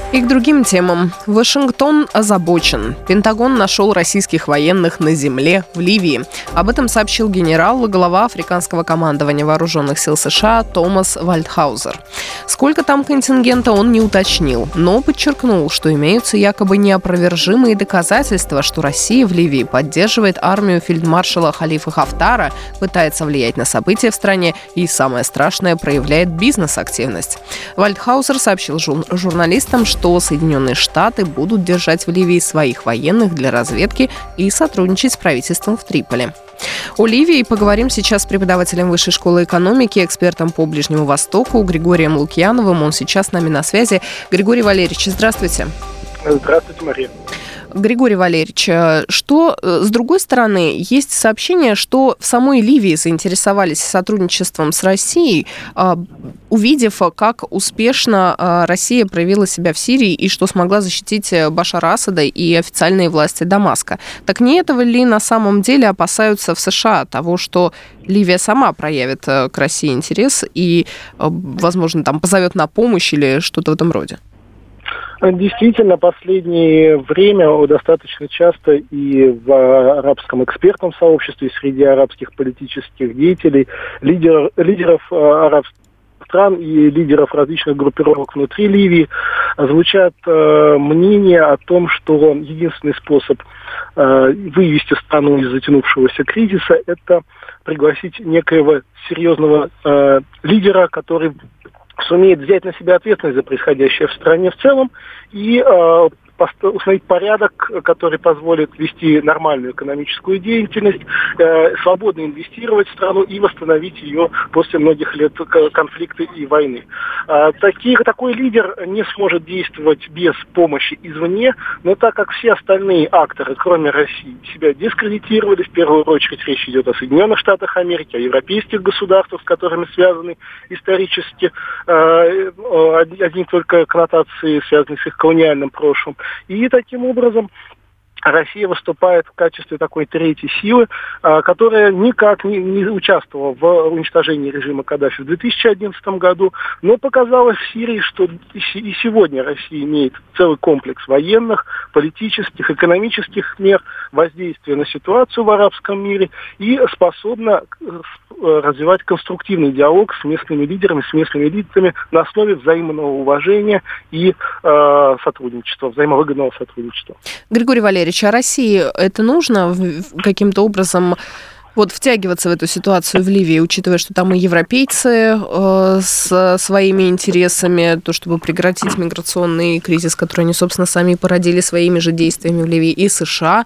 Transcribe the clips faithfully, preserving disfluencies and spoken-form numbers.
И к другим темам. Вашингтон озабочен. Пентагон нашел российских военных на земле в Ливии. Об этом сообщил генерал, глава африканского командования вооруженных сил США Томас Вальдхаузер. Сколько там контингента, он не уточнил, но подчеркнул, что имеются якобы неопровержимые доказательства, что Россия в Ливии поддерживает армию фельдмаршала Халифа Хафтара, пытается влиять на события в стране и, самое страшное, проявляет бизнес-активность. Вальдхаузер сообщил жур- журналистам, что что Соединенные Штаты будут держать в Ливии своих военных для разведки и сотрудничать с правительством в Триполи. О Ливии поговорим сейчас с преподавателем Высшей школы экономики, экспертом по Ближнему Востоку Григорием Лукьяновым. Он сейчас с нами на связи. Григорий Валерьевич, здравствуйте. Здравствуйте, Мария. Григорий Валерьевич, что, с другой стороны, есть сообщение, что в самой Ливии заинтересовались сотрудничеством с Россией, увидев, как успешно Россия проявила себя в Сирии и что смогла защитить Башара Асада и официальные власти Дамаска. Так не этого ли на самом деле опасаются в США, того, что Ливия сама проявит к России интерес и, возможно, там позовет на помощь или что-то в этом роде? Действительно, последнее время достаточно часто и в арабском экспертном сообществе, и среди арабских политических деятелей, лидер, лидеров арабских стран и лидеров различных группировок внутри Ливии звучат э, мнения о том, что единственный способ э, вывести страну из затянувшегося кризиса – это пригласить некоего серьезного э, лидера, который сумеет взять на себя ответственность за происходящее в стране в целом и э, установить порядок, который позволит вести нормальную экономическую деятельность, э, свободно инвестировать в страну и восстановить ее после многих лет конфликта и войны. Э, такие, такой лидер не сможет действовать без помощи извне, но так как все остальные акторы, кроме России, себя дискредитировали, в первую очередь речь идет о Соединенных Штатах Америки, о европейских государствах, с которыми связаны исторически э, одни только коннотации, связанные с их колониальным прошлым. И таким образом Россия выступает в качестве такой третьей силы, которая никак не, не участвовала в уничтожении режима Каддафи в две тысячи одиннадцатом году, но показала в Сирии, что и сегодня Россия имеет целый комплекс военных, политических, экономических мер воздействия на ситуацию в арабском мире и способна развивать конструктивный диалог с местными лидерами, с местными элитами на основе взаимного уважения и э, сотрудничества, взаимовыгодного сотрудничества. Григорий Валерьевич, а России это нужно каким-то образом вот втягиваться в эту ситуацию в Ливии, учитывая, что там и европейцы э, с своими интересами, то, чтобы прекратить миграционный кризис, который они, собственно, сами породили своими же действиями в Ливии, и США?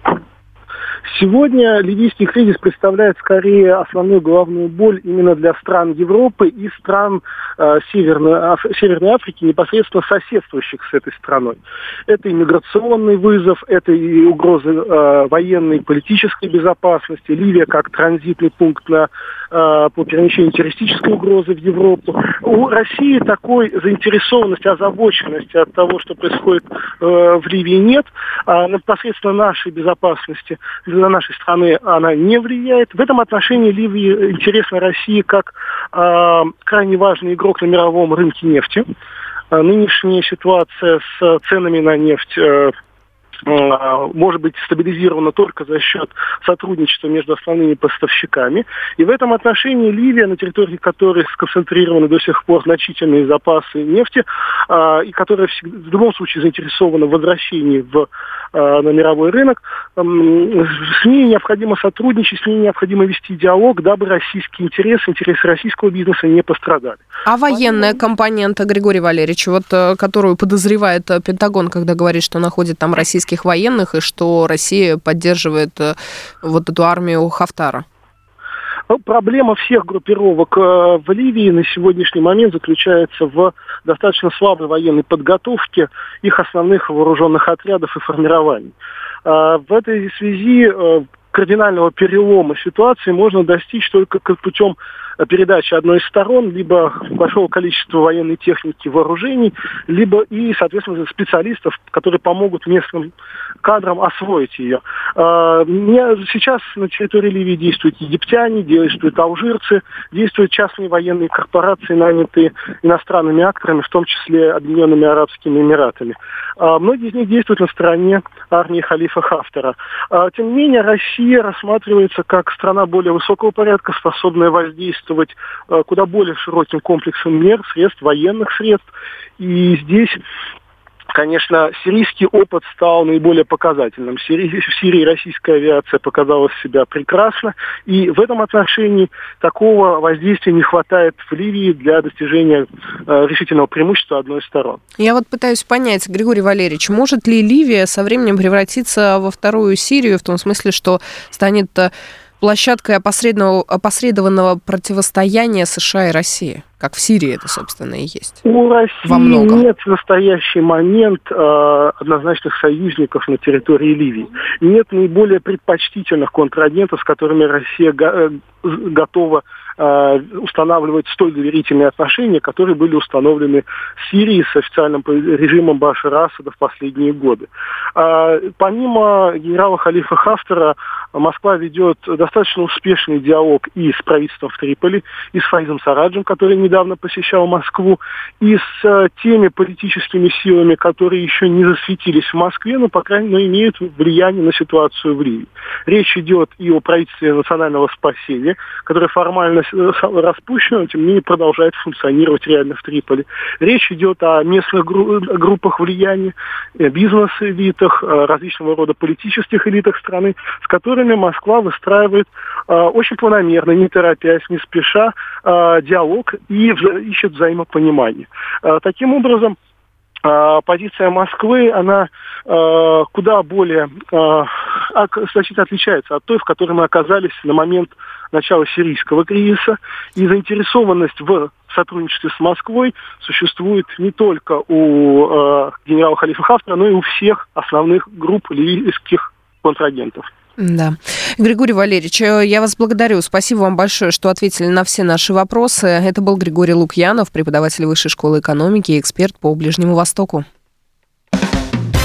Сегодня ливийский кризис представляет скорее основную головную боль именно для стран Европы и стран э, Северной, Аф, Северной Африки, непосредственно соседствующих с этой страной. Это и миграционный вызов, это и угрозы э, военной и политической безопасности. Ливия как транзитный пункт на, э, по перемещению террористической угрозы в Европу. У России такой заинтересованности, озабоченности от того, что происходит э, в Ливии, нет. А непосредственно нашей безопасности для нашей страны она не влияет. В этом отношении Ливии интересна Россия как э, крайне важный игрок на мировом рынке нефти. Э, нынешняя ситуация с ценами на нефть э, может быть стабилизирована только за счет сотрудничества между основными поставщиками. И в этом отношении Ливия, на территории которой сконцентрированы до сих пор значительные запасы нефти, и которая в любом случае заинтересована в возвращении в, на мировой рынок, с ней необходимо сотрудничать, с ней необходимо вести диалог, дабы российские интересы, интересы российского бизнеса не пострадали. А военная компонента, Григорий Валерьевич, вот, которую подозревает Пентагон, когда говорит, что находит там российских военных и что Россия поддерживает вот эту армию Хафтара? Проблема всех группировок в Ливии на сегодняшний момент заключается в достаточно слабой военной подготовке их основных вооруженных отрядов и формирований. В этой связи кардинального перелома ситуации можно достичь только путем передачи одной из сторон либо большого количества военной техники, вооружений, либо и, соответственно, специалистов, которые помогут местным кадрам освоить ее. Сейчас на территории Ливии действуют египтяне, действуют алжирцы, действуют частные военные корпорации, нанятые иностранными акторами, в том числе Объединенными Арабскими Эмиратами. Многие из них действуют на стороне армии халифа Хафтара. Тем не менее, Россия рассматривается как страна более высокого порядка, способная воздействовать куда более широким комплексом мер, средств, военных средств. И здесь, конечно, сирийский опыт стал наиболее показательным. В Сирии, в Сирии российская авиация показала себя прекрасно, и в этом отношении такого воздействия не хватает в Ливии для достижения э, решительного преимущества одной из сторон. Я вот пытаюсь понять, Григорий Валерьевич, может ли Ливия со временем превратиться во вторую Сирию, в том смысле, что станет площадкой опосредованного противостояния США и России? Как в Сирии это, собственно, и есть. У России нет в настоящий момент э, однозначных союзников на территории Ливии. Нет наиболее предпочтительных контрагентов, с которыми Россия го- готова э, устанавливать столь доверительные отношения, которые были установлены в Сирии с официальным режимом Башара Асада в последние годы. Э, помимо генерала Халифа Хафтара, Москва ведет достаточно успешный диалог и с правительством в Триполи, и с Фаизом Сараджем, который недавно посещал Москву, и с uh, теми политическими силами, которые еще не засветились в Москве, но, по крайней мере, имеют влияние на ситуацию в Ливии. Речь идет и о правительстве национального спасения, которое формально распущено, но, тем не менее, продолжает функционировать реально в Триполи. Речь идет о местных гру- группах влияния, бизнес-элитах, различного рода политических элитах страны, с которыми Москва выстраивает uh, очень планомерно, не торопясь, не спеша, uh, диалог и вза- ищет взаимопонимание. Uh, таким образом, uh, позиция Москвы, она uh, куда более uh, значительно отличается от той, в которой мы оказались на момент начала сирийского кризиса, и заинтересованность в сотрудничестве с Москвой существует не только у uh, генерала Халифа Хафтара, но и у всех основных групп ливийских контрагентов. Да. Григорий Валерьевич, я вас благодарю. Спасибо вам большое, что ответили на все наши вопросы. Это был Григорий Лукьянов, преподаватель Высшей школы экономики и эксперт по Ближнему Востоку.